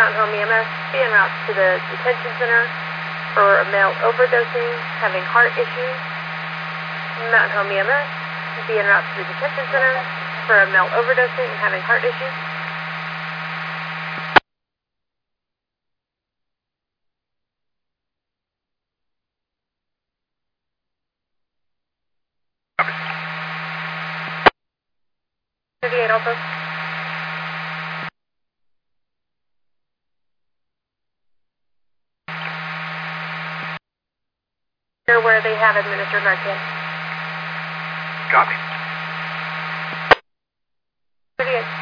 Mountain Home EMS, be en route to the detention center for a male overdosing, having heart issues. Mountain Home EMS, be en route to the detention center for a male overdosing and having heart issues. Copy. 38 also. Where they have administered Narcan. Copy. 38.